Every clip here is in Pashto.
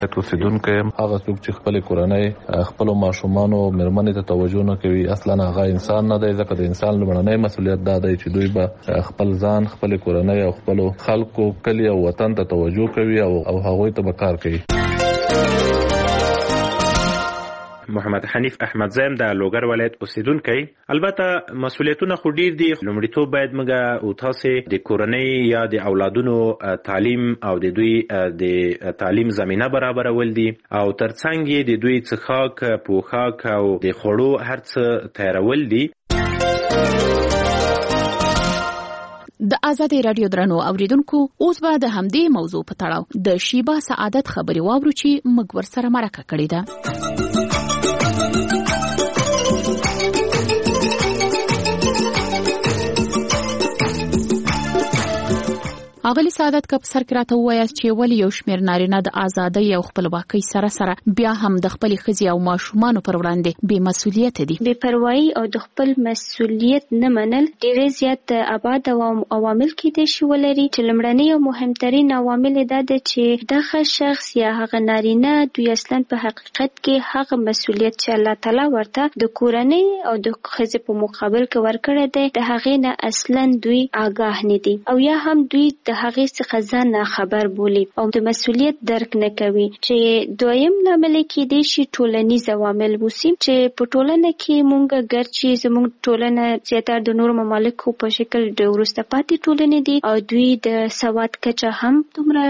اوسیدونکو هغه څوک چې خپل کورنۍ خپل ماشومان او مېرمنې ته توجه نه کوي اصلا هغه انسان نه دی، ځکه د انسان لومړنی مسؤلیت دا دی چې دوی به خپل ځان، خپل کورنۍ او خپل خلکو، کلی او وطن ته توجه کوي او هغوی ته به کار کوي. محمد حنیف احمد زیم د لوګر ولایت اوسیدونکی. البته مسؤلیتونه خو ډیر دي، لومړیتوب باید موږ او تاسو د کورنۍ یا د اولادونو تعلیم او د دوی د تعلیم زمينه برابرول دي او ترڅنګ د دوی څخاک، پوښاک او د خوړو هرڅ تیارول دي. د آزادۍ رادیو درنو اوریدونکو، اوس به د همدې موضوع په تړاو د شیبا سعادت خبري واورو چې موږ ورسره مرکه کړې ده. اغلی سعادت کا سر کراته وایي چې ولی یو شمیر نارینه د آزادۍ او خپلواکۍ سره بیا هم د خپل خزي او ماشومان پر وړاندې بې مسؤلیت دي. بې پروايي او د خپل مسؤلیت نه منل ډېر زیات ابعاد او عوامل کېدای شي ولري، چې لومړنی او مهمترین عوامل دا دي چې دغه شخص یا هغه نارینه دوی اصلا په حقیقت کې هغه مسؤلیت چې الله تعالی ورته د کورنۍ او د خزي په مقابل کې ورکړی دی د هغې نه اصلا دوی آگاه نه دي او یا هم دوی د هغې څخه ځان نه خبر بولي او د مسؤلیت درک نه کوي. چې دویم لامل کېدای شي ټولنیز عوامل وسی، چې په ټولنه کې مونږ ګرچې زموږ ټولنه زیاتره د نورو ممالکو په شکل د وروسته پاتې ټولنې دي او دوی د سواد کچه هم دومره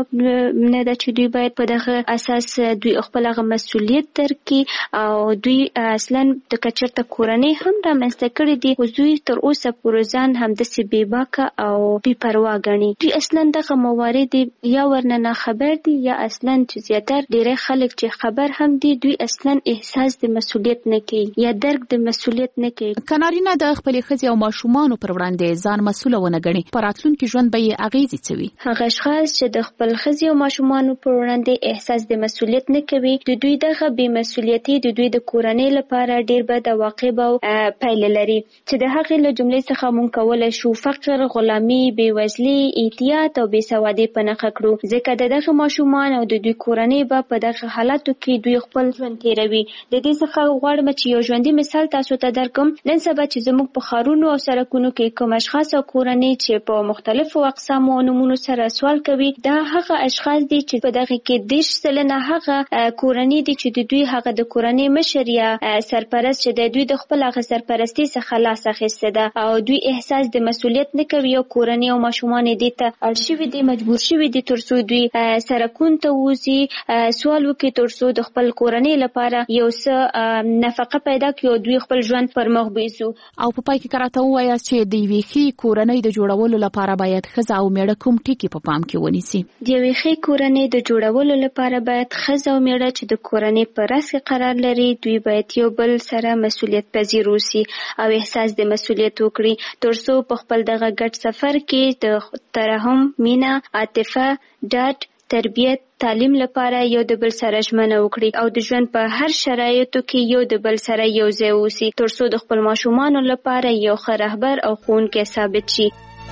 نه ده چې دوی باید په دغه اساس دوی خپل هغه مسؤلیت درک کړي او دوی اصلا د کچرته کورنۍ هم رامنځته کړي دي خو دوی تر اوسه پورې ځان همداسې بې باکه او بې پروا ګڼي. دوی اصلا دغه موارد یا ورننه خبر دي یا اصلا چې زیاتره ډېری خلک چې خبر هم دي دوی اصلا احساس د مسؤلیت نه کوي یا درک د مسؤلیت نه کوي. کنارینه د خپل خزي او ماشومان پر وړاندې ځان مسؤل ونه ګڼي، پر راتلونکي ژوند به یې اغیزې څوي. هغه اشخاص چې د خپل خزي او ماشومان پر وړاندې احساس د مسؤلیت نه کوي د دوی دغه بې مسؤلیتي د دوی د کورنۍ لپاره ډېر بد عواقب او پایلې لري، چې د هغې له جملې څخه مونږ کولی شو فقر، غلامي، بېوزلي، اعتیاد او بېسوادي په نښه کړو، ځکه دغه ماشومان او د دوی کورنۍ به په دغه حالاتو کې دوی خپل ژوند تیروي. د دې څخه غواړم چې یو ژوندي مثال تاسو ته درکړم. نن سبا چې زموږ په ښارونو او سړکونو کې کوم اشخاص او کورنۍ چې په مختلفو اقسامو او نومونو سره سوال کوي، دا هغه اشخاص دي چې په دغه کې 10% هغه کورنۍ دي چې د دوی هغه د کورنۍ مشر یا سرپرست چې د دوی د خپل هغه سرپرستی څخه لاس اخیسته ده او دوی احساس د مسؤلیت نه کوي او کورنۍ او ماشومان دې ته اړ شوي دي، مجبور شوي دي ترڅو دوی سرکونو ته وځي، سوال وکړي ترڅو د خپل کورنۍ لپاره یو څه نفقه پیدا کړي او دوی خپل ژوند پر مخ بوځي. او په پای کې کراته وایي چې د یوې ښې کورنۍ د جوړولو لپاره باید ښځه او میړه کوم ټکي په پام کې ونیسي؟ د یوې ښې کورنۍ د جوړولو لپاره باید ښځه او میړه چې د کورنۍ په راس کې قرار لري دوی باید یو بل سره مسؤلیت پذیر اوسي او احساس د مسؤلیت وکړي ترڅو په خپل دغه ګډ سفر کې د ترحم، مینه، عاطفه، ډاډ، تربیت، تعلیم لپاره یو د بل سره ژمنه وکړي او د ژوند په هر شرایطو کې یو د بل سره یو ځای اوسي ترڅو د خپل ماشومانو لپاره یو ښه رهبر او ښوونکی ثابت شي.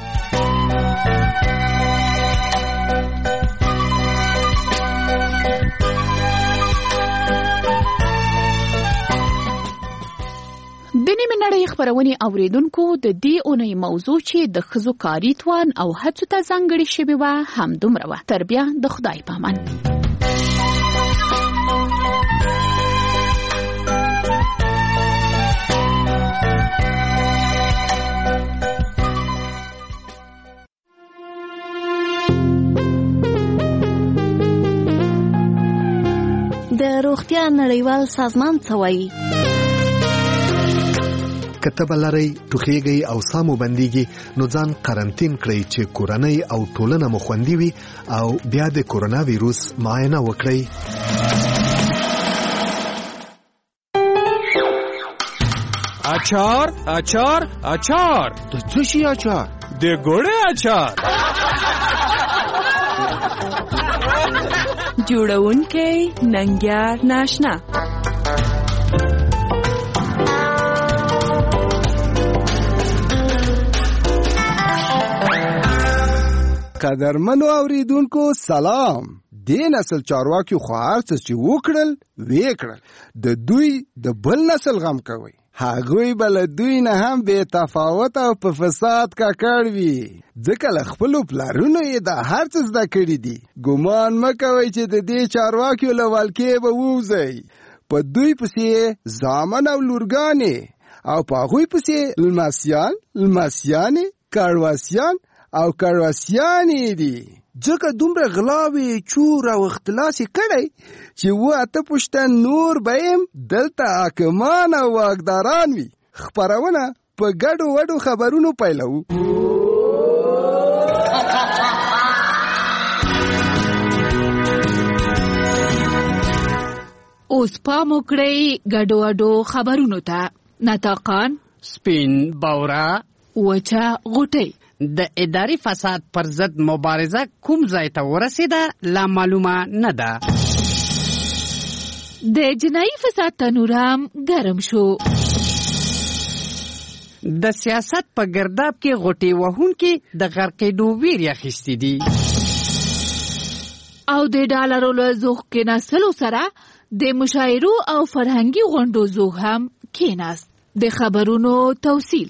د نیمې نړۍ خبرونې اوریدونکو، د دې اونۍ موضوع چې د ښځو کاري توان او هڅو ته ځانګړې شوې وه همدومره وه. تر بیا د خدای په امان. د روغتیا نړیوال سازمان څه وایي؟ کته بلری ټوخیږي او سامو بنديږي نو ځان قرنټین کړئ چې کورنۍ او ټولنه مو خوندي وي او بیا د کورونا وایروس معاینه وکړئ. اچار اچار اچار د څه شي اچار؟ د ګوړې اچار. جوړونکی ننګیار ناشنا. قدرمنو اوریدونکو سلام. دې نسل چارواکي خو هر څه چې وکړل وکړل، د دوی د بل نسل غم کوي. هغوی به له دوی نه هم بې تفاوت او په فساد ککړ وي، ځکه له خپلو پلارونو یې دا هر څه زده کړي دي. ګمان مه کوئ چې د دې چارواکیو له ولکې به ووځئ. په دوی پسې زامن او لورګانې او په هغوی پسې لمسیان، لمسیانې، کړواسیان او کړواسیانې دي. ځکه دومره غلاوې، چور او اختلاس یې کړی چې 8 پوښتن نور به یم دلته حاکمان او واکداران وي. خپرونه په ګډو وډو خبرونو پیلوو. اوس پام وکړئ ګډو وډو خبرونو ته. نطاقان، سپین بورا، وچه غوټۍ. د اداري فساد پر ضد مبارزه کوم ځای ته ورسېده لا معلومه نه ده. د جنایي فساد تنور هم ګرم شو. د سیاست په ګرداب کې غوټې وهونکي د غرقېدو ویرې اخیستي دي. او د ډالرو له زوغ کېناستلو سره د مشاعرو او فرهنګي غونډو زوغ هم کېناست. د خبرونو توصیل.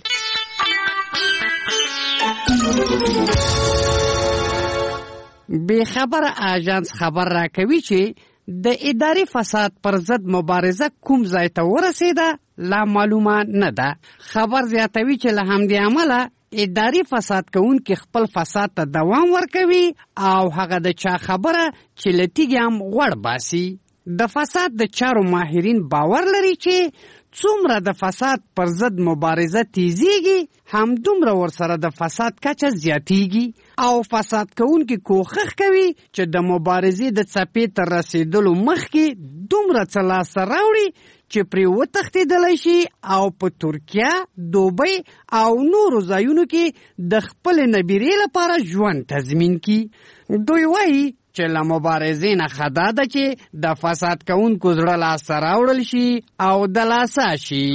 بے خبر آژانس خبر راکوي چې د اداري فساد پر ضد مبارزه کوم ځای ته ورسېده لا معلومه نه ده. خبر زیاتوي چې له همدې امله اداري فساد کوونکي خپل فساد ته دوام ورکوي او هغه د چا خبره چې له تیږې هم غوړ باسي. د فساد د چارو ماهرین باور لري چې څومره د فساد پر ضد مبارزه تیزیږي همدومره ورسره د فساد کچه زیاتیږي او فساد کوونکي کوښښ کوي چې د مبارزې د څپې تر رسیدلو مخکې دومره څه لاسته راوړي چې پرې وتښتېدلی شي او په ترکیه، دوبۍ او نورو ځایونو کې د خپلې نبیرې لپاره ژوند تضمین کړي. دوی وایي چې له مبارزې نه ښه دا ده چې د فساد کوونکو زړه لاسته راوړل شي او د لاسه شي.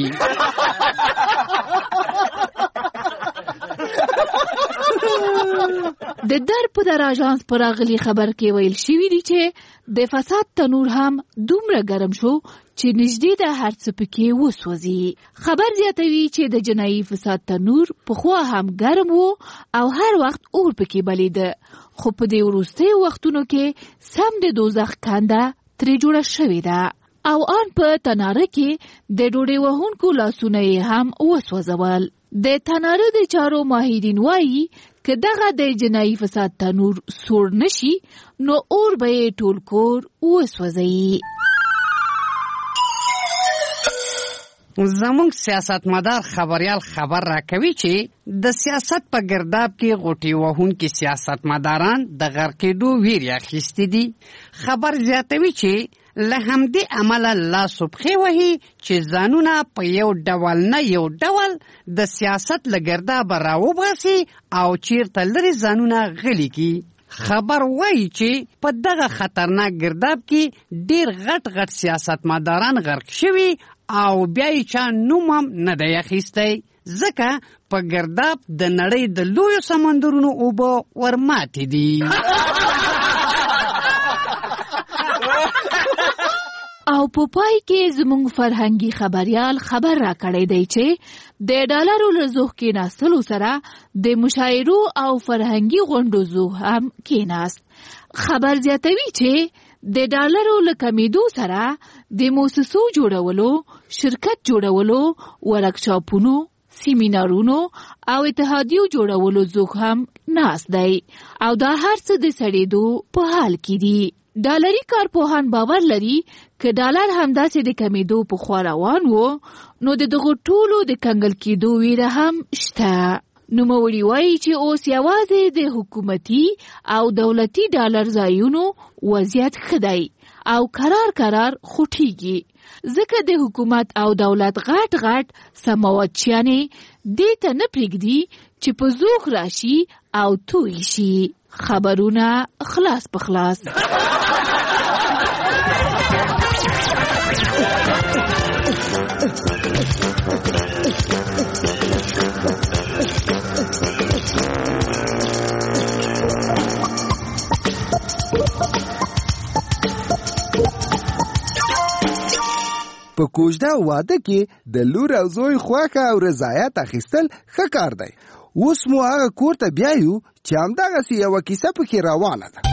د در په در آژانس پر راغلي خبر کې ویل شوي دي چې د فساد تنور هم دومره ګرم شو چې نږدې د هر څه پکې وسوځي. خبر زیاتوي چې د جنایي فساد تنور پخوا هم ګرم و او هر وخت اور پکې بلیده، خو په دې وروستیو وختونو کې سم د دوزخ کنده ترې جوړه شوې ده او آن په تناره کې د ډوډۍ وهونکو لاسونه یې هم وسوځول. د تناره د چارو ماهرین وایي که دغه د جنایي فساد تنور سوړ نشي نو اور به یې ټول کور وسوځي. زمونږ سیاستمدار خبریال خبر راکوي چې د سیاست په ګرداب کې غوټې وهونکي سیاستمداران د غرقېدو ویرې اخیستي دي. خبر زیاتوي چې له همدې امله لاس و پښې وهي چې ځانونه په یو ډول نه یو ډول د سیاست له ګردابه راوباسي او چیرته لرې ځانونه غلي کړي. خبر وایي چې په دغه خطرناک ګرداب کې ډېر غټ غټ سیاستمداران غرق شوي او بیا یې چا نوم هم نه دی اخیستی، ځکه په ګرداب د نړۍ د لویو سمندرونو اوبه ورماتې دي. او په پای کې زموږ فرهنګي خبریال خبر راکړی دی چې د ډالرو له زوغ کېناستلو سره د مشاعرو او فرهنګي غونډو زوغ هم کېناست. خبر زیاتوي چې د ډالرو له کمیدو سره د موسسو جوړولو، شرکت جوړولو، ورکشاپونو، سیمینارونو او اتحادیو جوړولو زوغ هم ناست دی او دا هر څه د سړېدو په حال کې دي. ډالري کارپوهان باور لري که ډالر همداسې د کمیدو په خوا روان و نو د دغو ټولو د کنګل کېدو ویره هم شته. نوموړي وایي چې اوس یوازې د حکومتي او دولتي ډالر ځایونو وضعیت ښه دی او کرار خوټیږي، ځکه د حکومت او دولت غټ سماواتچیانې دې ته نه پرېږدي چې په زوغ راشي او توی شي. خبرونه خلاص په خلاص. په کوژده واده کې د لور او زوی خوښه او رضایت اخیستل ښه کار دی. اوس مو هغه کور ته بیایو چې همدغسې یوه کیسه پکې روانه ده.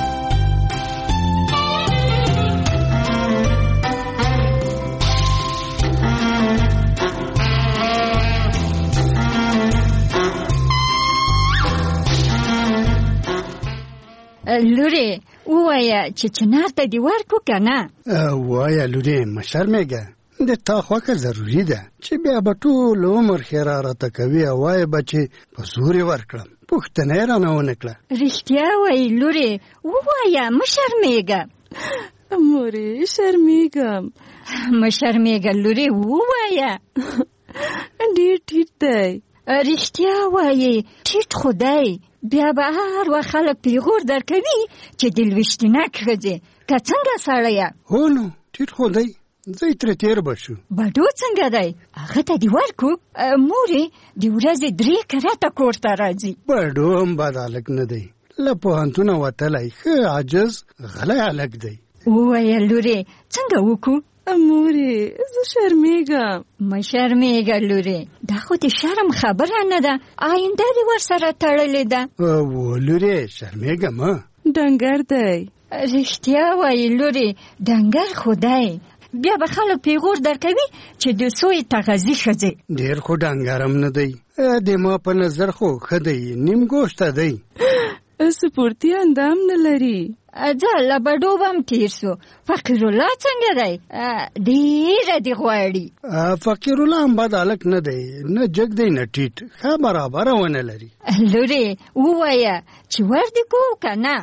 لورې ووایه چې چنار ته دې ورکو که نه؟ وایه لورې مه شرمېږه، د تا خوښه ضروري ده چې بیا به ټول عمر ښېرا راته کوي او وایه به چې په زور یې ورکړم، پوښتنه یې رانه ونه کړه. رښتیا وایي لورې، ووایه مه شرمېږه. مورې شرمېږم. مه شرمېږه لورې، ووایه. ډېر ټیټ دی. رښتیا وایي ټیټ خو دی، بیا به هر وخت خلک پیغور درکوي چې د لویشتینک ښځې که څنګه سړیه. هو نو ټیټ خو دی، ځای ترې تېر به شو. بډو څنګه دی؟ هغه ته دې ورکو؟ مورې د ورځې 3 کرته کور ته راځي. بډو هم بد هلک نه دی، له پوهنتونه وتلی ښه عاجز غلی هلک دی. ووایه لورې څنګه وکړو؟ مورې زه شرمېږم. مه شرمېږه لورې، دا خو د شرم خبره نه ده، آینده دې ورسره تړلې ده. لورې شرمېږه مه. ډنګر دی. رښتیا وایي لورې، ډنګر خو دی، بیا به خلک پیغور درکوي چې د سوی تغذي ښځې. ډېر خو ډنګر هم نه دی، د ما په نظر خو ښه دی، نیم ګوشته دی. سپورتي اندام نه لري. ځه له بډو به هم تېر سو. فقیر الله څنګه دی؟ ډېره دې غواړي. فقیر الله هم بد هلک نه دی، نه جګ دی نه ټیټ، ښه برابره ونه لري. لورې ووایه چې ور دې کوو که نه؟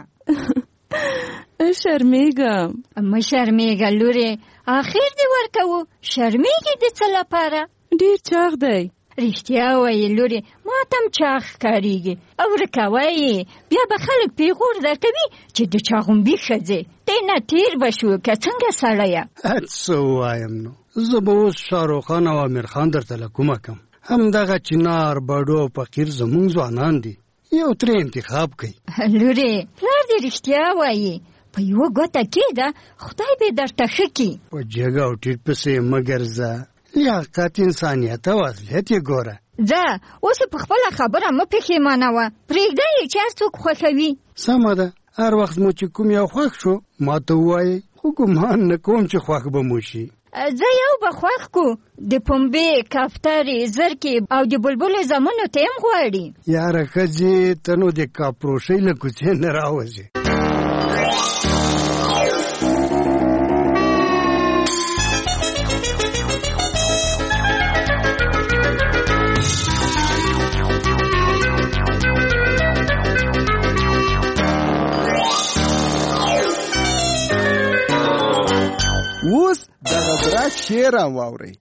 شرمېږم. مه شرمېږه لورې، آخر دې ورکوو، شرمېږې د څه لپاره؟ ډېر چاغ دی. رښتیا وایي لورې، ما ته هم چاغ ښکارېږي، او ورکوی بیا به خلک پیغور درکوي چې د چاغومبي ښځې دی نه تېر به شو که څنګه سړیه. څه ووایم نو، زه به اوس شاهرخان او امیر خان درته له کومه کم. همدغه چنار بډو او فقیر زمونږ ځوانان دي، یو ترې انتخاب کوي. لورې پلار دې رښتیا وایي، په یوه ګوته کېده خدای به درته ښه کړي. په جګ او ټیټ پسې مه ګرځه، لیاقت انسانیت او اصلیت یې ګوره. ځه اوس په خپله خبره مه پښېمانوه، پرېږده یې چې هر څوک خوښوي. سمه ده، هر وخت مو چې کوم یو خوښ شو ما ته ووایئ، خو ګمان نه کوم چې خوښ به مو شي. زه یو به خوښ کو، د پنبې، کفترې، زرکې او د بلبلو زمونو ته هم غواړي. یاره ښځې ته نو د کاپروشۍ له کوڅې نه راوځې. اوس دغه درک شعر هم واورئ.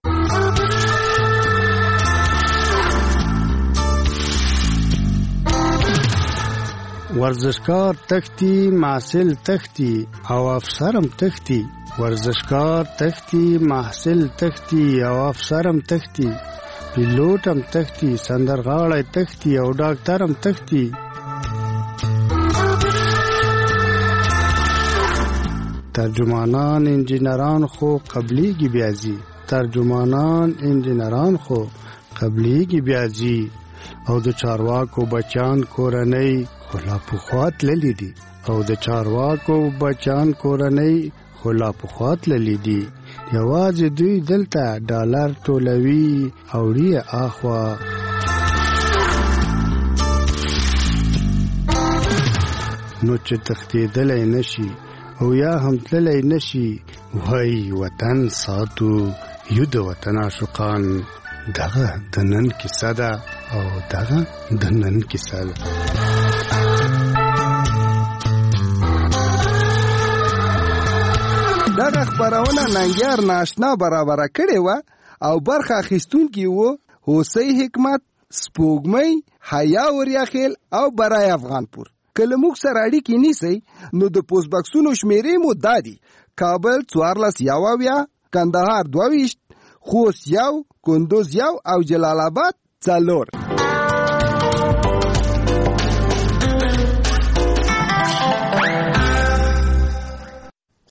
ورزشکار تختی، محصل تختی او افسرم تختی. ورزشکار تختی، محصل تختی او افسرم تختی. پیلوټم تختی، سندرغاړی تختی او ډاکټرم تختی. ترجمانان انجینران خو قبلیږي بیازي. ترجمانان انجینران خو قبلیږي بیازي. او د چارواکو بچان کورنۍ خو لا پخوا تللي دي. او د چارواکو بچان کورنۍ خو لا پخوا تللي دي. یوازې دوی دلته ډالر ټولوي او وړي اخوا. نو چې تښتېدلی نشي او یا هم تللی نشي، وای وطن ساتو، یو د وطن عاشقان. دغه د نن کیسه ده او دغه د نن کیسه ده. دغه خبرونه ننګیار ناشنا برابره کړې وه او برخه اخیستونکي وو هوسۍ حکمت، سپوږمۍ، حیا وریاخیل او برای افغانپور. که له موږ سره اړیکې نیسئ نو د پوسټ بکسونو شمیرې مو دا دي: کابل 1470، کندهار 22، خوست 1، کندوز 1 او جلال آباد 4.